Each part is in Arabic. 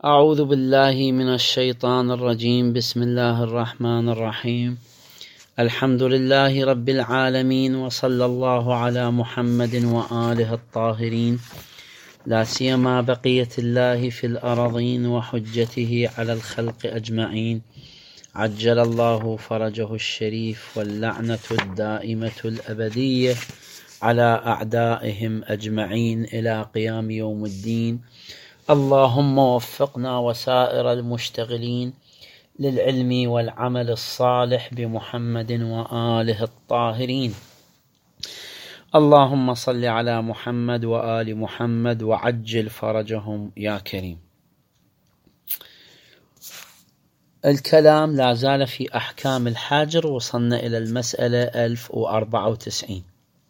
أعوذ بالله من الشيطان الرجيم. بسم الله الرحمن الرحيم. الحمد لله رب العالمين، وصلى الله على محمد وآله الطاهرين، لا سيما بقية الله في الأرضين وحجته على الخلق أجمعين. عجل الله فرجه الشريف، واللعنة الدائمة الأبدية على أعدائهم أجمعين إلى قيام يوم الدين. اللهم وفقنا وسائر المشتغلين للعلم والعمل الصالح بمحمد وآله الطاهرين. اللهم صل على محمد وآل محمد وعجل فرجهم يا كريم. الكلام لا زال في أحكام الحاجر، وصلنا إلى المسألة 1094.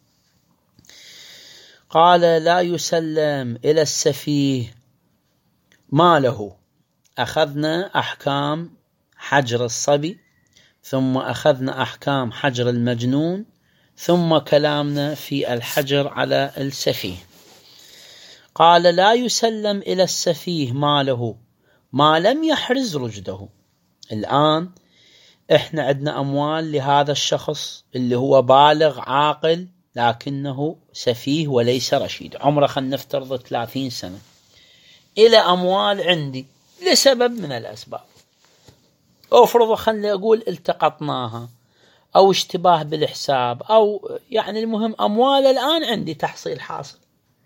قال: لا يسلم إلى السفيه ماله. أخذنا أحكام حجر الصبي، ثم أخذنا أحكام حجر المجنون، ثم كلامنا في الحجر على السفيه. قال: لا يسلم إلى السفيه ماله ما لم يحرز رشده. الآن إحنا عندنا أموال لهذا الشخص اللي هو بالغ عاقل لكنه سفيه وليس رشيد، عمره خلينا نفترض 30 سنة، إلى أموال عندي لسبب من الأسباب، أفرض خلينا أقول التقطناها أو اشتباه بالحساب، أو يعني المهم أموال الآن عندي تحصيل حاصل،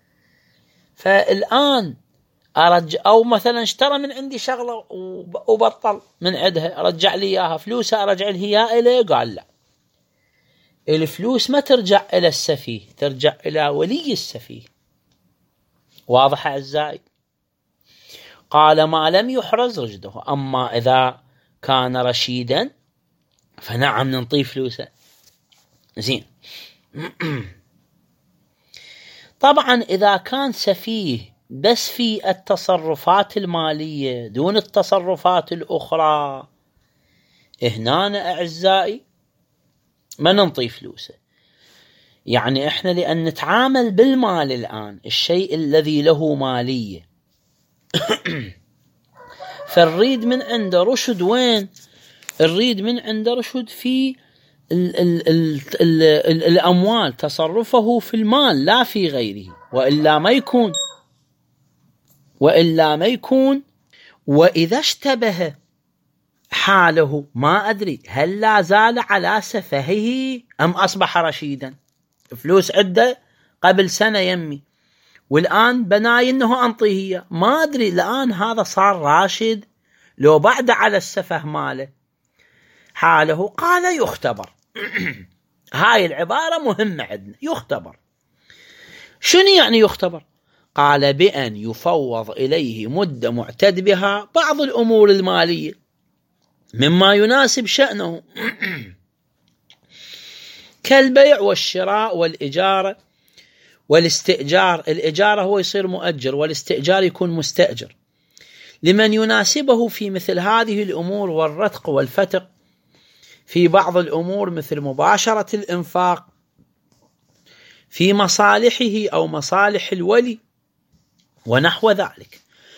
فالآن أرجع، أو مثلا اشترى من عندي شغلة وبطل من عندها، رجع لي إياها، فلوسها أرجع لي إياها إليه. قال لا، الفلوس ما ترجع إلى السفيه، ترجع إلى ولي السفيه. واضح أعزائي؟ قال: ما لم يحرز رشده. أما إذا كان رشيدا فنعم ننطيه فلوسه. زين. طبعا إذا كان سفيه بس في التصرفات المالية دون التصرفات الأخرى، هنا أعزائي ما ننطيه فلوسه. يعني إحنا لأن نتعامل بالمال الآن، الشيء الذي له مالية، فالريد من عنده رشد. وين الريد من عنده رشد؟ في الأموال، تصرفه في المال لا في غيره، وإلا ما يكون. وإذا اشتبه حاله، ما أدري هل لا زال على سفهه أم أصبح رشيدا. فلوس عده قبل سنة يمي، والآن بناي أنه أنطيه، ما أدري الآن هذا صار راشد لو بعد على السفه ماله حاله. قال: يختبر. هاي العبارة مهمة عندنا، يختبر. شنو يعني يختبر؟ قال: بأن يفوض إليه مدة معتد بها بعض الأمور المالية مما يناسب شأنه، كالبيع والشراء والإجارة والاستئجار. الإجارة هو يصير مؤجر، والاستئجار يكون مستأجر، لمن يناسبه في مثل هذه الأمور، والرتق والفتق في بعض الأمور مثل مباشرة الإنفاق في مصالحه أو مصالح الولي ونحو ذلك،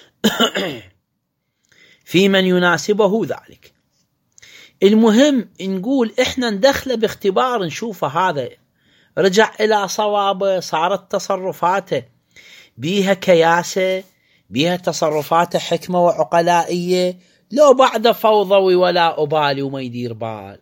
في من يناسبه ذلك. المهم نقول إحنا ندخله باختبار، نشوف هذا رجع إلى صوابه، صارت تصرفاته بيها كياسة، بيها تصرفاته حكمة وعقلائية، لو بعد فوضوي ولا أبالي وما يدير بال.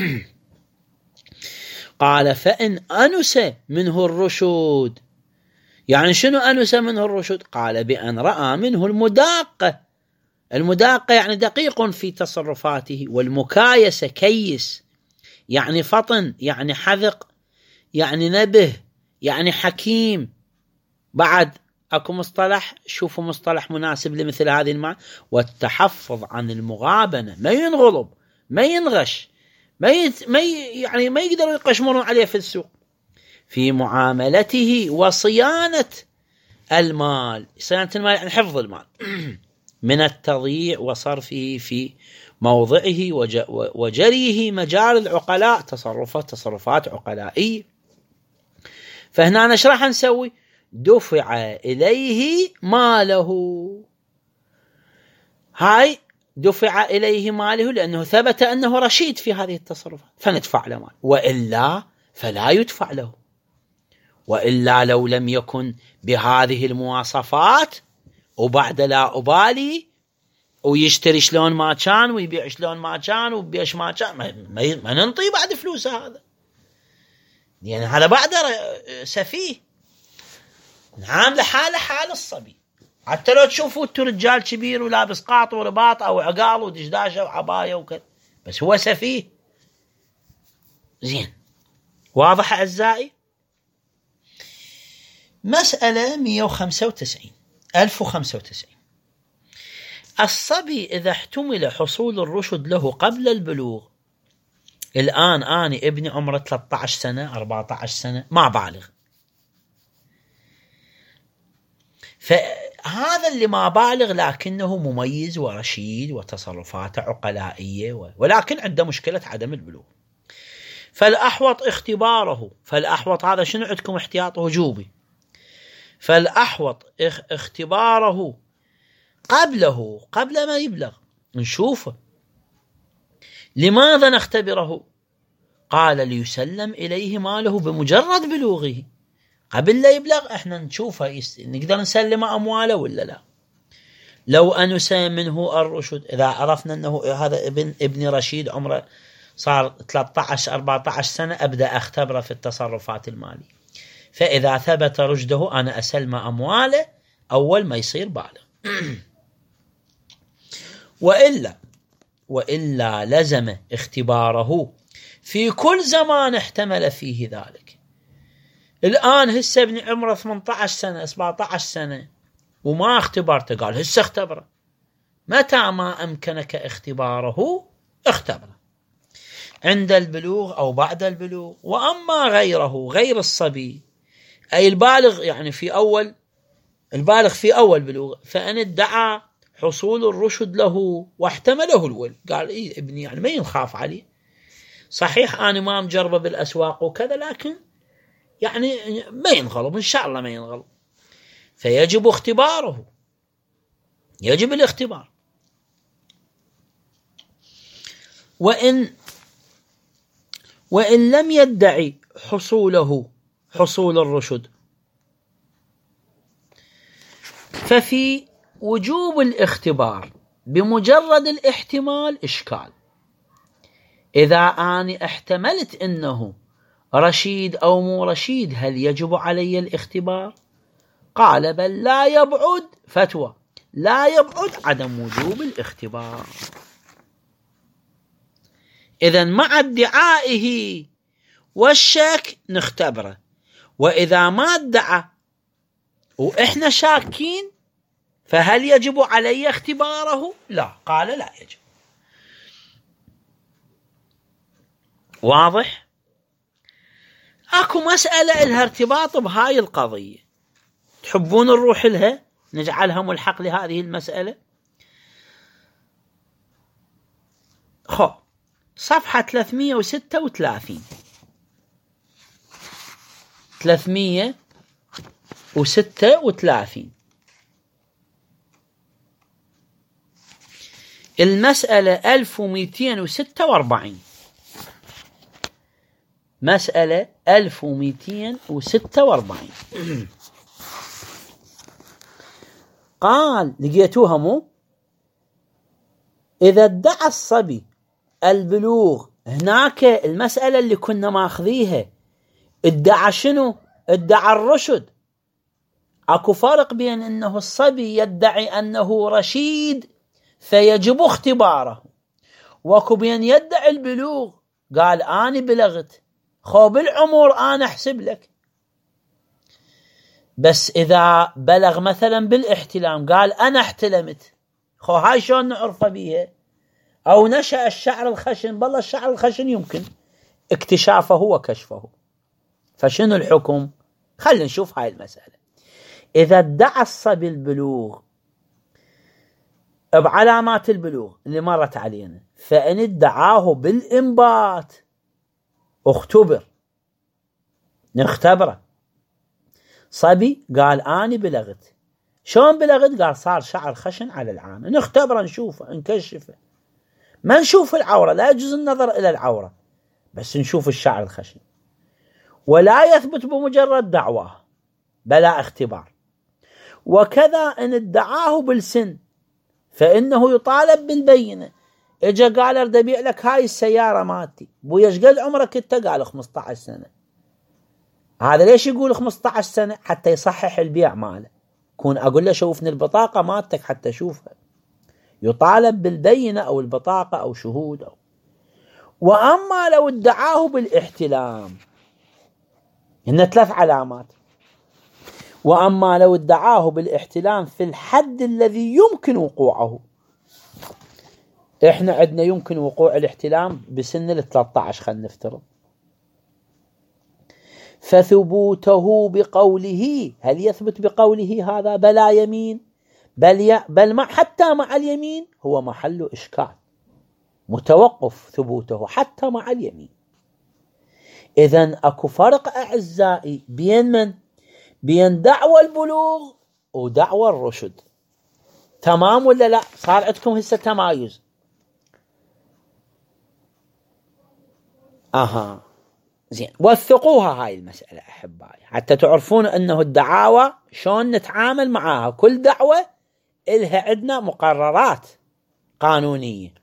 قال: فإن أنس منه الرشد. يعني شنو أنس منه الرشد؟ قال: بأن رأى منه المداقة. المداقة يعني دقيق في تصرفاته، والمكايسة كيس يعني فطن، يعني حذق، يعني نبه، يعني حكيم. بعد أكو مصطلح، شوفوا مصطلح مناسب لمثل هذه المعنى: والتحفظ عن المغابنة، ما ينغلب، ما ينغش، يعني ما يقدروا يقشمرون عليه في السوق، في معاملته وصيانة المال. صيانة المال يعني حفظ المال من التضييع وصرفه في موضعه وجريه مجال العقلاء، تصرفات عقلائية. فهنا نشرح نسوي: دفع إليه ماله. هاي دفع إليه ماله لأنه ثبت أنه رشيد في هذه التصرفات فندفع له مال، وإلا فلا يدفع له. وإلا لو لم يكن بهذه المواصفات وبعد لا أبالي ويشتري شلون ما كان ويبيع شلون ما كان وبيش ما كان، ما ننطي بعد فلوسه هذا، يعني هذا بعد سفيه. نعم لحاله حال الصبي، حتى لو تشوفوا انتوا رجال كبير ولابس قاط ورباط او عقال ودشداشه وعبايه وكذا، بس هو سفيه. زين، واضح اعزائي؟ مسألة 1095. الصبي إذا احتمل حصول الرشد له قبل البلوغ، الآن أنا ابني عمره 13 سنة 14 سنة ما بالغ، فهذا اللي ما بالغ لكنه مميز ورشيد وتصرفاته عقلائية، ولكن عنده مشكلة عدم البلوغ، فالأحوط اختباره. فالأحوط هذا شنو عندكم احتياط وجوبي، فالأحوط اختباره قبل ما يبلغ، نشوفه. لماذا نختبره؟ قال ليسلم إليه ماله بمجرد بلوغه، قبل لا يبلغ احنا نشوفه نقدر نسلم أمواله ولا لا. لو أنسى منه الرشد، إذا عرفنا أنه هذا ابن رشيد عمره صار 13-14 سنة، أبدأ أختبره في التصرفات المالية، فإذا ثبت رشده أنا أسلم أمواله أول ما يصير بالغ. وإلا لزم اختباره في كل زمان احتمل فيه ذلك. الآن هسه ابني عمره 18 سنة 17 سنة وما اختبرته، قال هسه اختبره. متى ما أمكنك اختباره اختبره، عند البلوغ أو بعد البلوغ. وأما غير الصبي أي البالغ، يعني البالغ في أول بلوغ، فإن ادعى حصول الرشد له واحتمله الولد، قال إيه ابني يعني ما ينخاف عليه، صحيح أنا ما مجربه بالأسواق وكذا، لكن يعني ما ينغلب إن شاء الله ما ينغلب، فيجب اختباره، يجب الاختبار. وإن لم يدعي حصول الرشد، ففي وجوب الاختبار بمجرد الاحتمال إشكال. إذا أنا احتملت أنه رشيد أو مو رشيد، هل يجب علي الاختبار؟ قال بل لا يبعد، فتوى لا يبعد عدم وجوب الاختبار. إذن مع ادعائه والشك نختبره، وإذا ما ادعى وإحنا شاكين فهل يجب علي اختباره؟ لا، قال لا يجب. واضح؟ اكو مسألة لها ارتباط بهاي القضية، تحبون نروح لها نجعلها ملحق لهذه المسألة؟ صفحة 336 المسألة 1246. مسألة 1246 قال، لقيتوها مو؟ إذا ادعى الصبي البلوغ، هناك المسألة اللي كنا ماخذيها ادعى شنو؟ ادعى الرشد. اكو فرق بين انه الصبي يدعي انه رشيد فيجب اختباره، واكو بين يدعي البلوغ، قال انا بلغت، بالعمر انا احسب لك، بس اذا بلغ مثلا بالاحتلام قال انا احتلمت، هاي شلون نعرف بيها؟ او نشأ الشعر الخشن، بالله الشعر الخشن يمكن اكتشافه وكشفه، فشنو الحكم؟ خلينا نشوف هاي المسألة. إذا ادعى الصبي البلوغ بعلامات البلوغ اللي مرت علينا، فإن ادعاه بالإنبات اختبر، نختبره. صبي قال أنا بلغت، شلون بلغت؟ قال صار شعر خشن على العانة، نختبره نشوفه نكشفه، ما نشوف العورة، لا يجوز النظر إلى العورة، بس نشوف الشعر الخشن. ولا يثبت بمجرد دعواه بلا اختبار. وكذا إن ادعاه بالسن فإنه يطالب بالبينة. اجا قال اريد ابيع لك هاي السيارة مالتي، بويا ايش قد عمرك انت؟ قال 15 سنة. هذا ليش يقول 15 سنة؟ حتى يصحح البيع ماله، كون اقول له شوفني البطاقة مالتك حتى اشوفها، يطالب بالبينة او البطاقة او شهود واما لو ادعاه بالاحتلام، هن 3 علامات. واما لو ادعاه بالاحتلام في الحد الذي يمكن وقوعه، احنا عندنا يمكن وقوع الاحتلام بسن 13 خلينا نفترض، فثبوته بقوله، هل يثبت بقوله هذا بلا يمين؟ بل حتى مع اليمين هو محل إشكال، متوقف ثبوته حتى مع اليمين. إذن أكو فرق أعزائي بين من؟ بين دعوى البلوغ ودعوى الرشد. تمام ولا لا؟ صار عندكم هسه تمايز. زين، وثقوها هاي المسألة أحبائي حتى تعرفون أنه الدعاوى شلون نتعامل معها. كل دعوة إلها عندنا مقررات قانونية.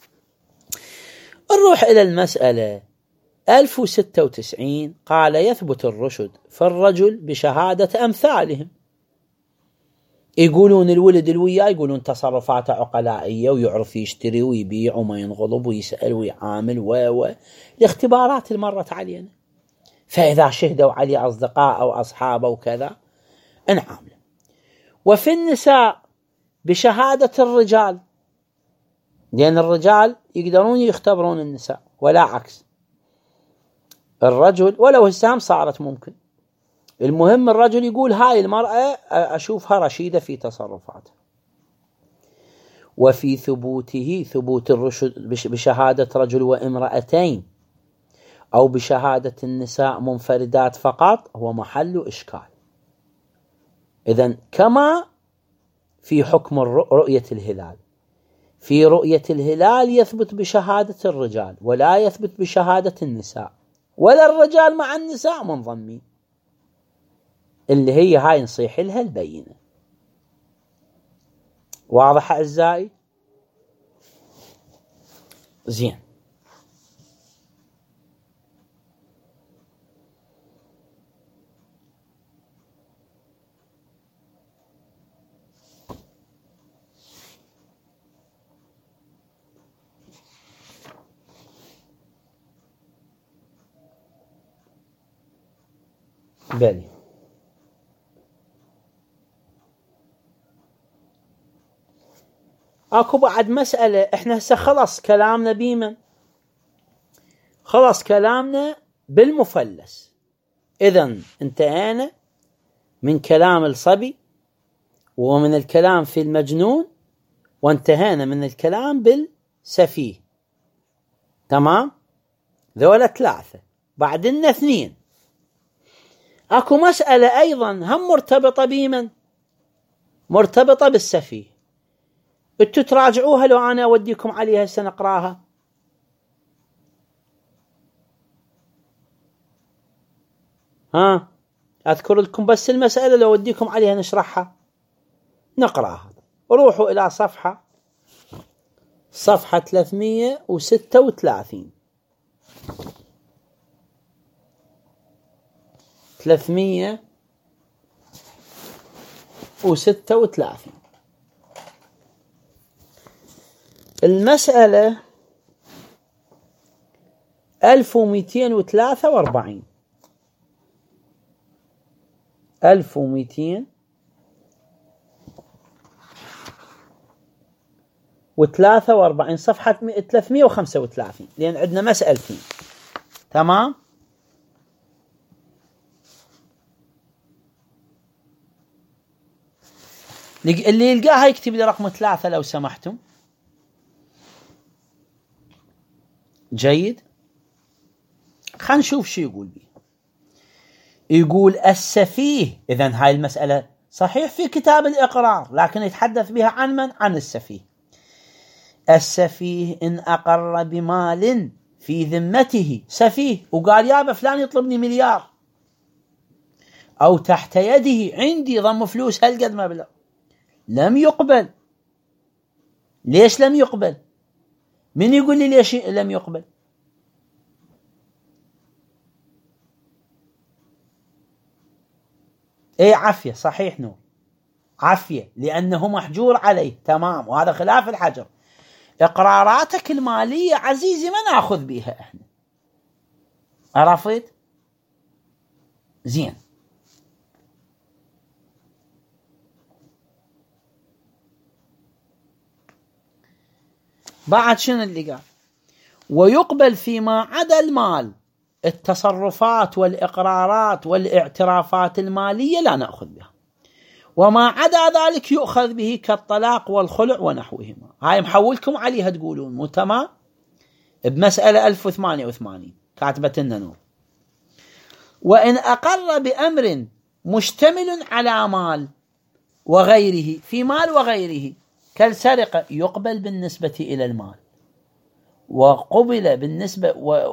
نروح إلى المسألة 1096. قال يثبت الرشد في الرجل بشهادة أمثالهم. يقولون الولد الوياه يقولون تصرفاته عقلائية ويعرف يشتري ويبيع وما ينغضب ويسأل ويعامل الاختبارات اللي مرت علينا. فإذا شهدوا عليه أصدقاء أو أصحابه وكذا نعامله. وفي النساء بشهادة الرجال، لأن الرجال يقدرون يختبرون النساء ولا عكس. الرجل ولو السام صارت ممكن، المهم الرجل يقول هاي المرأة أشوفها رشيدة في تصرفاتها. وفي ثبوت الرشد بشهادة رجل وامرأتين أو بشهادة النساء منفردات فقط هو محل إشكال. إذن كما في حكم رؤية الهلال، في رؤية الهلال يثبت بشهادة الرجال ولا يثبت بشهادة النساء، ولا الرجال مع النساء منضمين، اللي هي هاي نصيح لها البينة. واضح أعزائي؟ زين. بلي. اكو بعد مسألة. احنا هسه خلص كلامنا بمن؟ خلص كلامنا بالمفلس. اذن انتهينا من كلام الصبي ومن الكلام في المجنون، وانتهينا من الكلام بالسفيه. تمام؟ ذولا 3، بعدين 2. اكو مسألة ايضا هم مرتبطة بمن؟ مرتبطة بالسفيه. انتوا تراجعوها لو انا اوديكم عليها هسه نقراها. اذكر لكم بس المسألة لو اوديكم عليها نشرحها نقراها. روحوا الى صفحة 336. 336 المسألة 1243. 1243 صفحة 335، لأن عندنا مسألتين. تمام؟ اللي يلقاها يكتب لي رقم 3 لو سمحتم. جيد. خلينا نشوف شو يقول بيه. يقول السفيه. إذن هاي المسألة صحيح في كتاب الإقرار، لكن يتحدث بها عن من؟ عن السفيه. السفيه إن أقر بمال في ذمته، سفيه وقال يابا فلان يطلبني مليار، أو تحت يده عندي ضم فلوس هالقد مبلغ، لم يقبل. ليش لم يقبل؟ من يقول لي ليش لم يقبل؟ ايه عافية، صحيح نور، عافية لأنه محجور عليه، تمام، وهذا خلاف الحجر. إقراراتك المالية عزيزي ما نأخذ بها احنا، عرفت؟ زين. بعد شنو اللي قال؟ ويقبل فيما عدا المال، التصرفات والإقرارات والاعترافات المالية لا نأخذ بها، وما عدا ذلك يؤخذ به كالطلاق والخلع ونحوهما. هاي محولكم عليها تقولون مو تمام؟ بمسألة 1088 كاتبة لنا نور. وإن أقر بأمر مشتمل على مال وغيره، في مال وغيره كالسرقة، يقبل بالنسبة إلى المال، وقبل بالنسبة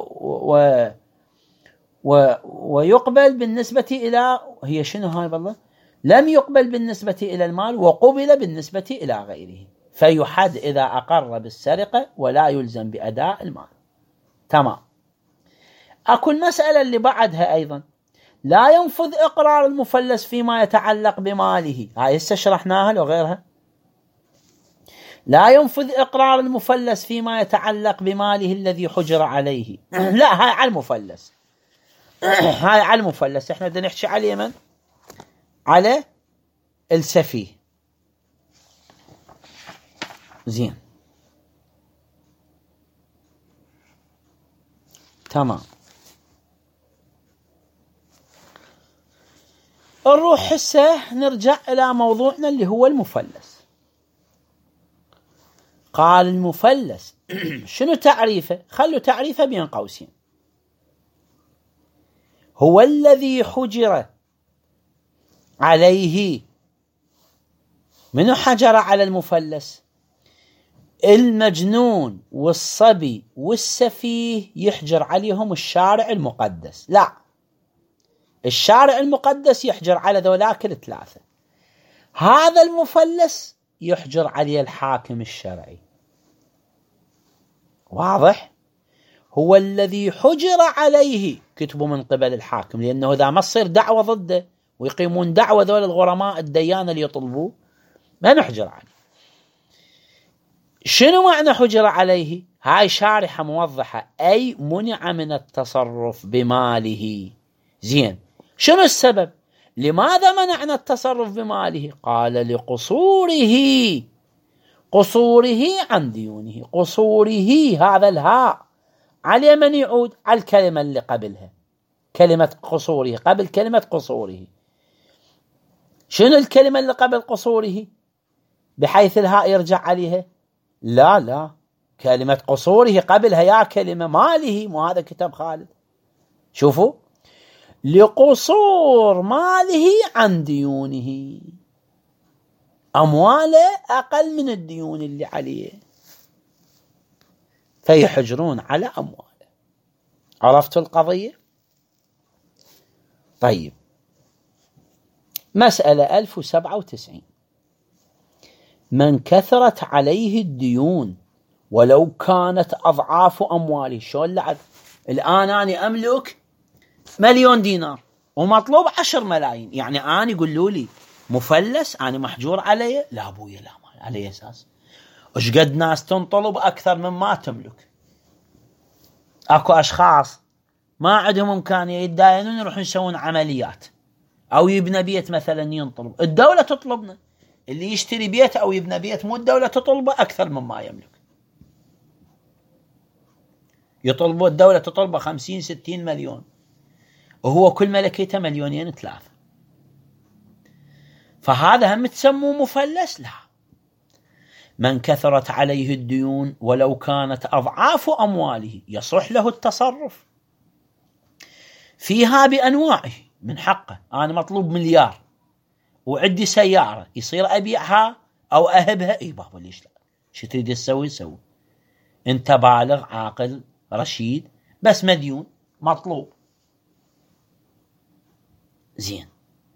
ويقبل بالنسبة إلى، هي شنو هاي بالله؟ لم يقبل بالنسبة إلى المال وقبل بالنسبة إلى غيره، فيحد إذا أقر بالسرقة ولا يلزم بأداء المال. تمام. أكو المسألة اللي بعدها أيضا، لا ينفذ إقرار المفلس فيما يتعلق بماله. هاي هسه شرحناها لو غيرها. لا ينفذ إقرار المفلس فيما يتعلق بماله الذي حجر عليه. لا، هاي على المفلس، هاي على المفلس. احنا بدنا نحكي على من؟ على السفيه. زين، تمام. نروح هسه نرجع إلى موضوعنا اللي هو المفلس. قال المفلس شنو تعريفه؟ خلوا تعريفه بين قوسين. هو الذي حجر عليه. منو حجر على المفلس؟ المجنون والصبي والسفيه يحجر عليهم الشارع المقدس. لا، الشارع المقدس يحجر على ذولاك الثلاثة. هذا المفلس يحجر عليه الحاكم الشرعي. واضح؟ هو الذي حجر عليه كتبه من قبل الحاكم، لأنه إذا ما تصير دعوة ضده ويقيمون دعوة ذول الغرماء الديانة اللي يطلبوه ما نحجر عليه. شنو معنى حجر عليه؟ هاي شارحة موضحة، أي منع من التصرف بماله. زين، شنو السبب؟ لماذا منعنا التصرف بماله؟ قال لقصوره، قصوره عن ديونه. قصوره، هذا الهاء على من يعود؟ على الكلمة اللي قبلها، كلمة قصوره قبل كلمة قصوره. شنو الكلمة اللي قبل قصوره بحيث الهاء يرجع عليها؟ لا، كلمة قصوره قبلها يا كلمة ماله، مو هذا كتاب خالد. شوفوا، لقصور ماله عن ديونه، أمواله أقل من الديون اللي عليه، فيحجرون على أمواله. عرفتوا القضية؟ طيب، مسألة 1097. من كثرت عليه الديون ولو كانت أضعاف أمواله. شلون لعب؟ الآن أنا أملك 1,000,000 دينار ومطلوب 10 ملايين، يعني أنا يقولوا لي مفلس، أنا محجور علي؟ لا أبويا، لا، ما علي أساس. وش قد ناس تنطلب أكثر مما تملك. أكو أشخاص ما عندهم إمكانية يتداينون يروحون يسوون عمليات، أو يبنى بيت مثلا ينطلب، الدولة تطلبنا. اللي يشتري بيت أو يبنى بيت مو الدولة تطلبه أكثر مما يملك، يطلبوا الدولة تطلبه 50-60 مليون، وهو كل ملكيته 2-3. فهذا هم تسموه مفلس؟ لا. من كثرت عليه الديون ولو كانت أضعاف أمواله يصح له التصرف فيها بأنواعه. من حقه، أنا مطلوب 1,000,000 وعندي سيارة يصير أبيعها أو أهبها؟ إي بابا ليش لا، شو تريد تسوي سوي، أنت بالغ عاقل رشيد بس مديون مطلوب. زين.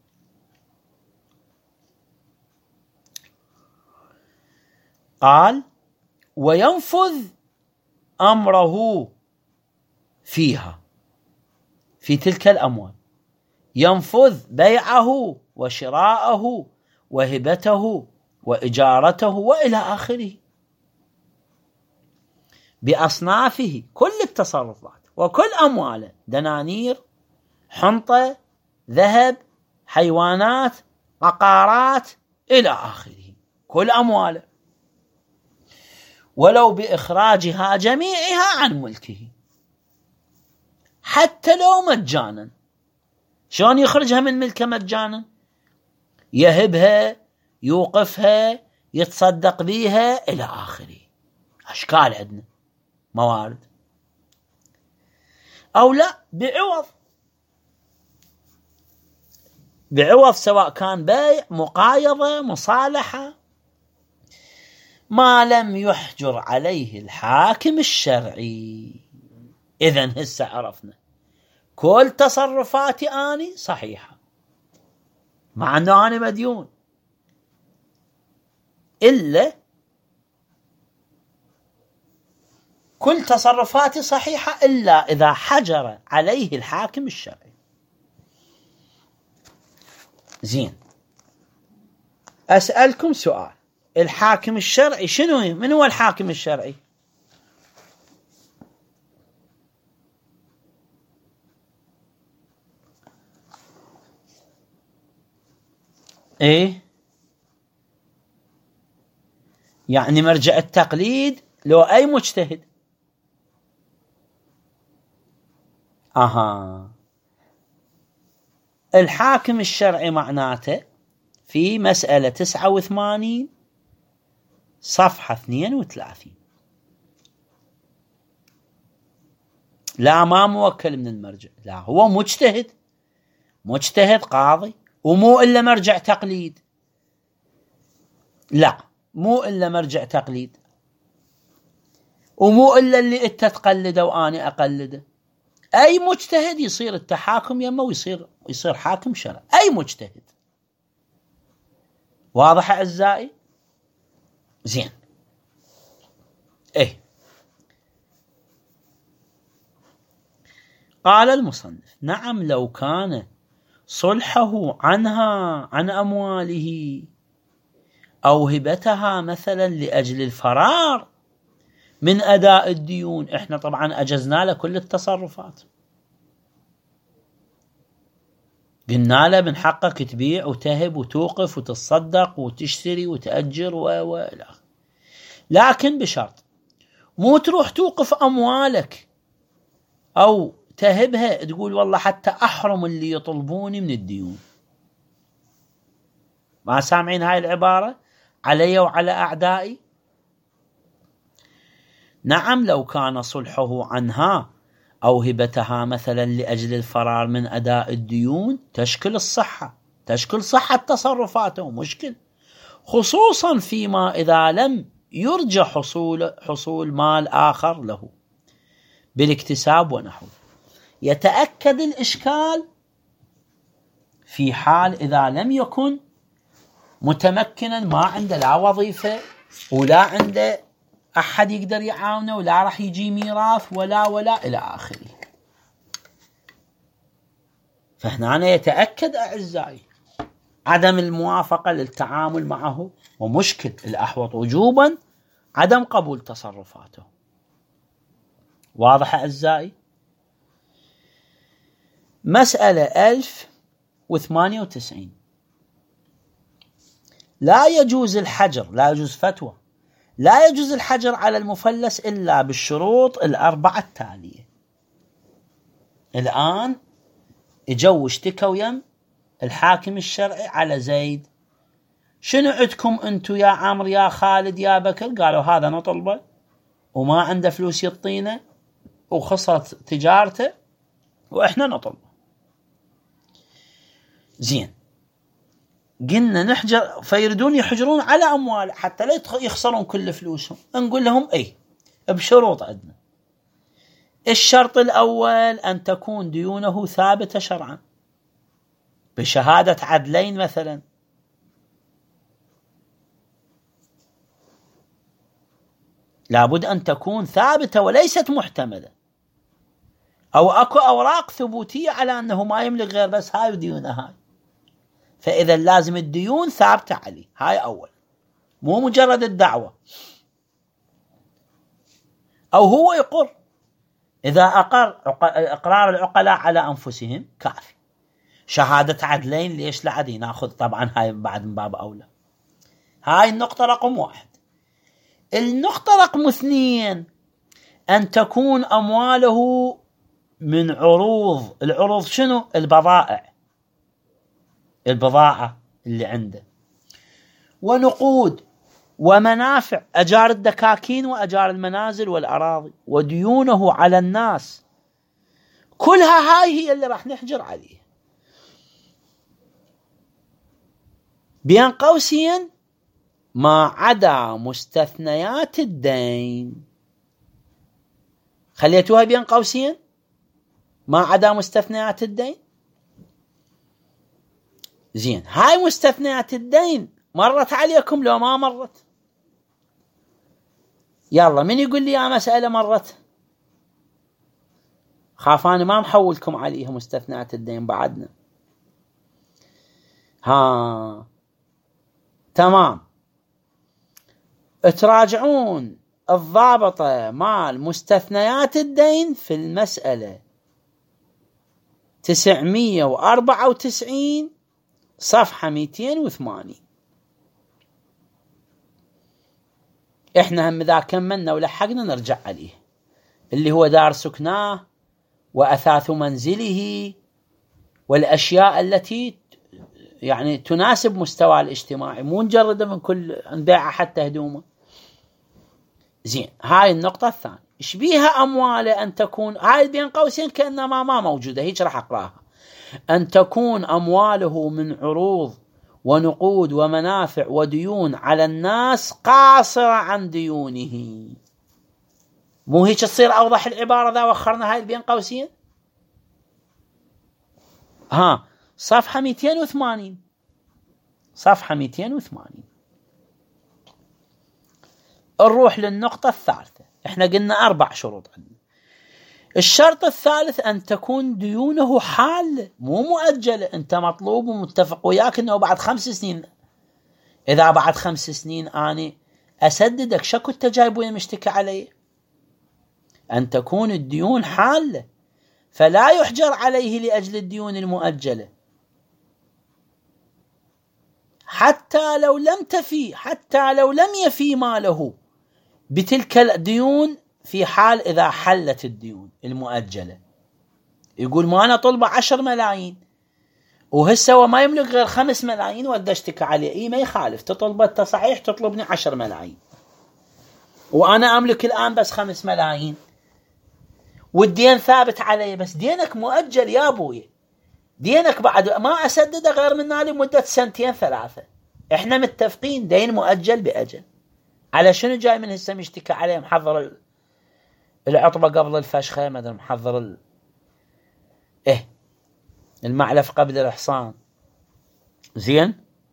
قال وينفذ أمره فيها، في تلك الأموال، ينفذ بيعه وشراءه وهبته وإجارته وإلى آخره بأصنافه، كل التصرفات وكل أمواله، دنانير، حنطة، ذهب، حيوانات، عقارات إلى آخره، كل أمواله، ولو بإخراجها جميعها عن ملكه، حتى لو مجانا. شلون يخرجها من ملكه مجانا؟ يهبها، يوقفها، يتصدق بيها إلى آخره، أشكال عندنا موارد. أو لا بعوض سواء كان بيع، مقايضة، مصالحة، ما لم يحجر عليه الحاكم الشرعي. إذن هسه عرفنا كل تصرفاتي أني صحيحة مع أنه أنا مديون، إلا كل تصرفاتي صحيحة إلا إذا حجر عليه الحاكم الشرعي. زين، أسألكم سؤال، الحاكم الشرعي شنو؟ من هو الحاكم الشرعي؟ إيه يعني مرجع التقليد لو أي مجتهد. الحاكم الشرعي معناته في مسألة 89 صفحة 32، لا ما موكل من المرجع، لا هو مجتهد قاضي، ومو إلا مرجع تقليد، لا مو إلا مرجع تقليد، ومو إلا اللي أنت تقلده وأنا أقلده. أي مجتهد يصير التحاكم يمه ويصير حاكم شرعي، أي مجتهد. واضح أعزائي؟ زين. إيه، قال المصنف نعم لو كان صلحه عنها عن أمواله أو هبتها مثلا لأجل الفرار من أداء الديون. إحنا طبعا أجزنا له كل التصرفات، قلنا له من حقك تبيع وتهب وتوقف وتصدق وتشتري وتأجر وإلى آخره، لكن بشرط مو تروح توقف أموالك أو تهبها تقول والله حتى أحرم اللي يطلبوني من الديون. ما سامعين هاي العبارة علي وعلى أعدائي؟ نعم لو كان صلحه عنها أو هبتها مثلا لأجل الفرار من أداء الديون تشكل صحة تصرفاته مشكل، خصوصا فيما إذا لم يرجى حصول مال آخر له بالاكتساب ونحوه. يتأكد الإشكال في حال إذا لم يكن متمكنا، ما عنده لا وظيفة ولا عنده أحد يقدر يعاونه ولا راح يجي ميراث ولا إلى آخره. فهنا يتأكد أعزائي عدم الموافقة للتعامل معه، ومشكل الأحوط وجوبا عدم قبول تصرفاته. واضح أعزائي؟ مسألة 1098 لا يجوز فتوى لا يجوز الحجر على المفلس إلا بالشروط الأربعة التالية. الآن اجوا اشتكوا يم الحاكم الشرعي على زيد، شنو عندكم انتو يا عمرو يا خالد يا بكر؟ قالوا هذا نطلبه وما عنده فلوس يعطينا وخسرت تجارته وإحنا نطلبه. زين، قلنا نحجر، فيريدون يحجرون على أموال حتى لا يخسرون كل فلوسهم. نقول لهم أي بشروط عندنا. الشرط الأول أن تكون ديونه ثابتة شرعا بشهادة عدلين مثلا، لابد أن تكون ثابتة وليست محتملة، أو أكو أوراق ثبوتية على أنه ما يملك غير بس هاي وديونه هاي، فإذا لازم الديون ثابتة عليه. هاي أول، مو مجرد الدعوة. أو هو يقر، إذا أقر إقرار العقلاء على أنفسهم كافي. شهادة عدلين ليش لعدي ناخذ طبعا هاي بعد من باب أولى. هاي النقطة رقم 1. النقطة رقم 2 أن تكون أمواله من عروض. العروض شنو؟ البضاعة اللي عنده، ونقود ومنافع، أجار الدكاكين وأجار المنازل والأراضي، وديونه على الناس، كلها هاي هي اللي راح نحجر عليه. بين قوسين ما عدا مستثنيات الدين. خليتوها بين قوسين ما عدا مستثنيات الدين. زين، هاي مستثنيات الدين مرت عليكم لو ما مرت؟ يلا من يقول لي يا مسألة مرت؟ خاف أنا ما محولكم عليها مستثنيات الدين بعدنا. تمام. تراجعون الضابطة مال مستثنيات الدين في المسألة 994 صفحة 280. احنا هم ذا كملنا ولحقنا نرجع عليه، اللي هو دار سكناه وأثاث منزله والأشياء التي يعني تناسب مستوى الاجتماعي، مو نجرد من كل نبيعه حتى هدومه. زين، هاي النقطة الثانية. ايش بيها أمواله أن تكون؟ هاي بين قوسين كأنما ما موجودة، هيك راح أقراها. أن تكون أمواله من عروض ونقود ومنافع وديون على الناس قاصرة عن ديونه. مو هيك تصير أوضح العبارة ذا وخرنا هاي بين قوسين؟ صفحة 280. صفحة 280. نروح للنقطة الثالثة. احنا قلنا 4 شروط عندنا. الشرط الثالث أن تكون ديونه حالة مو مؤجلة. أنت مطلوب ومتفق وياك أنه بعد 5 سنين، إذا بعد 5 سنين أنا أسددك، شكو أنت جايب وين مشتكى علي؟ أن تكون الديون حالة، فلا يحجر عليه لأجل الديون المؤجلة حتى لو لم يفي ماله بتلك الديون في حال إذا حلت الديون المؤجلة. يقول ما أنا طلبه 10 ملايين وهسه وما يملك غير 5 ملايين وأدى اشتكى عليه، ما يخالف، تطلبه صحيح، تطلبني 10 ملايين وأنا أملك الآن بس 5 ملايين والدين ثابت علي، بس دينك مؤجل يا أبوي، دينك بعد ما أسدده غير من مالي مدة 2 3. إحنا متفقين دين مؤجل بأجل. على شنو جاي من هسه مشتكى عليه؟ محضر العطبة قبل الفشخة، مثلا محضر المعلف قبل الإحصان. زين،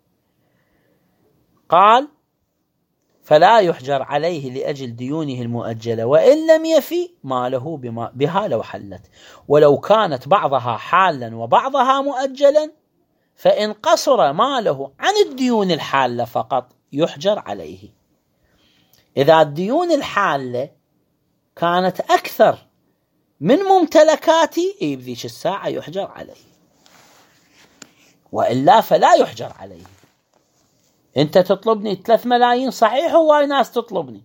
قال فلا يحجر عليه لأجل ديونه المؤجلة وإن لم يفي ماله بها لو حلت، ولو كانت بعضها حالا وبعضها مؤجلا، فإن قصر ماله عن الديون الحالة فقط يحجر عليه. إذا الديون الحالة كانت أكثر من ممتلكاتي بذيك الساعة يحجر عليه، وإلا فلا يحجر عليه. أنت تطلبني 3 ملايين صحيح، هواي ناس تطلبني،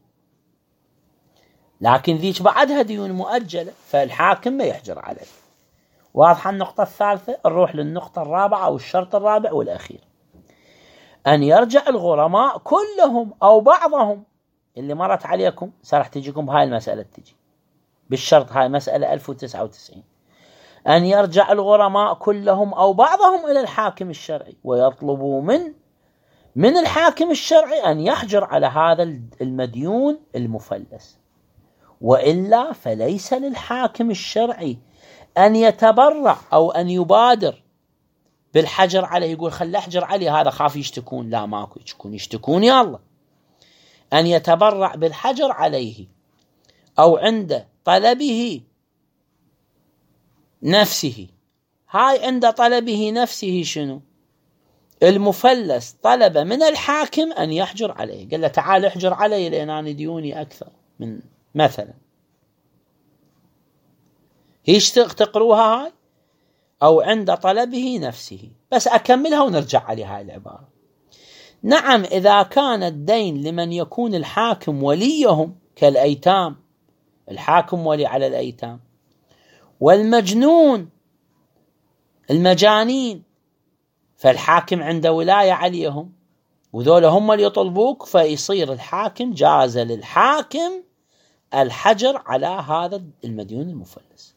لكن ذيك بعدها ديون مؤجلة، فالحاكم ما يحجر عليه. واضحة النقطة الثالثة. نروح للنقطة الرابعة أو الشرط الرابع والأخير، أن يرجع الغرماء كلهم أو بعضهم. اللي مرت عليكم سرح تجيكم بهاي المسألة، تجي بالشرط هاي مسألة 1099. أن يرجع الغرماء كلهم أو بعضهم إلى الحاكم الشرعي ويطلبوا من الحاكم الشرعي أن يحجر على هذا المديون المفلس، وإلا فليس للحاكم الشرعي أن يتبرع أو أن يبادر بالحجر عليه، يقول خل أحجر عليه هذا خاف يشتكون. لا، ماكو يشتكون يا الله. أن يتبرع بالحجر عليه أو عند طلبه نفسه. هاي عند طلبه نفسه شنو؟ المفلس طلب من الحاكم أن يحجر عليه، قال له تعال احجر علي لأن أنا ديوني أكثر من مثلا. هيش تقروها هاي؟ أو عند طلبه نفسه. بس أكملها ونرجع عليها هاي العبارة. نعم، إذا كان الدين لمن يكون الحاكم وليهم كالأيتام، الحاكم ولي على الأيتام، والمجنون المجانين فالحاكم عنده ولاية عليهم، وذولا هم اللي يطلبوك، فيصير الحاكم جاز للحاكم الحجر على هذا المديون المفلس،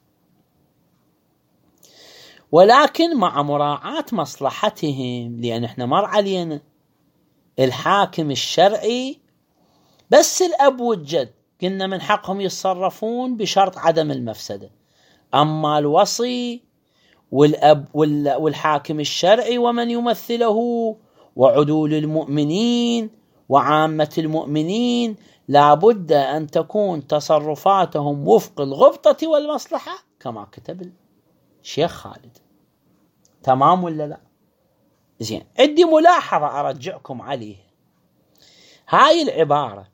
ولكن مع مراعاة مصلحتهم. لأن احنا مر علينا الحاكم الشرعي بس الأب والجد قلنا من حقهم يتصرفون بشرط عدم المفسدة، أما الوصي والأب والحاكم الشرعي ومن يمثله وعدول المؤمنين وعامة المؤمنين لابد أن تكون تصرفاتهم وفق الغبطة والمصلحة كما كتب الشيخ خالد. تمام ولا لا؟ زين، عندي ملاحظة أرجعكم عليه. هاي العبارة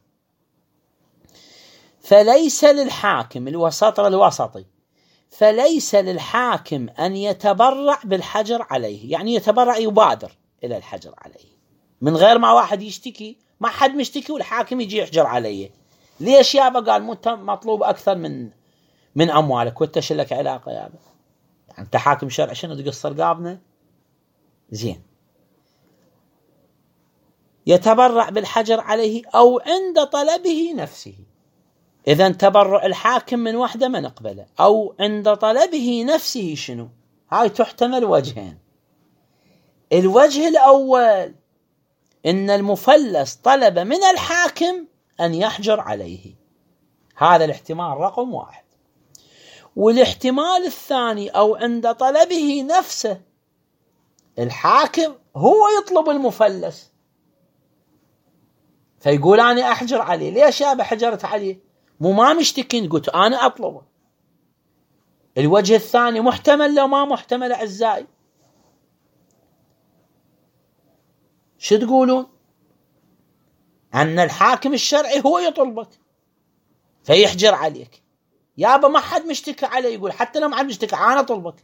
فليس للحاكم السطر الوسطي، فليس للحاكم أن يتبرع بالحجر عليه، يعني يتبرع يبادر إلى الحجر عليه من غير ما واحد يشتكي. ما حد مشتكي والحاكم يجي يحجر عليه. ليش يابا؟ قال مطلوب أكثر من أموالك، وانت شلك علاقة يابا؟ يعني أنت حاكم شرع شنو تقصر قابنا؟ زين، يتبرع بالحجر عليه أو عند طلبه نفسه. إذن تبرع الحاكم من وحده ما نقبله، أو عند طلبه نفسه شنو؟ هاي تحتمل وجهين. الوجه الأول إن المفلس طلب من الحاكم أن يحجر عليه، هذا الاحتمال رقم 1. والاحتمال الثاني أو عند طلبه نفسه، الحاكم هو يطلب المفلس فيقول أنا أحجر عليه. ليش يا حجرت عليه؟ مو ما مشتكين، قلت أنا أطلبه. الوجه الثاني محتمل لو ما محتمل أعزائي؟ شو تقولون؟ أن الحاكم الشرعي هو يطلبك فيحجر عليك. يابا ما حد مشتكي عليه، يقول حتى لو ما حد مشتكي أنا أطلبك.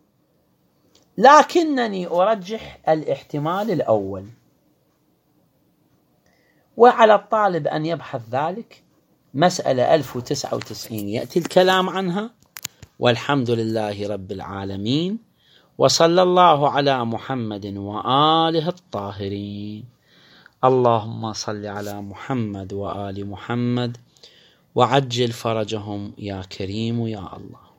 لكنني أرجح الاحتمال الأول، وعلى الطالب أن يبحث ذلك. مسألة 1099 يأتي الكلام عنها، والحمد لله رب العالمين، وصلى الله على محمد وآله الطاهرين. اللهم صل على محمد وآل محمد وعجل فرجهم يا كريم يا الله.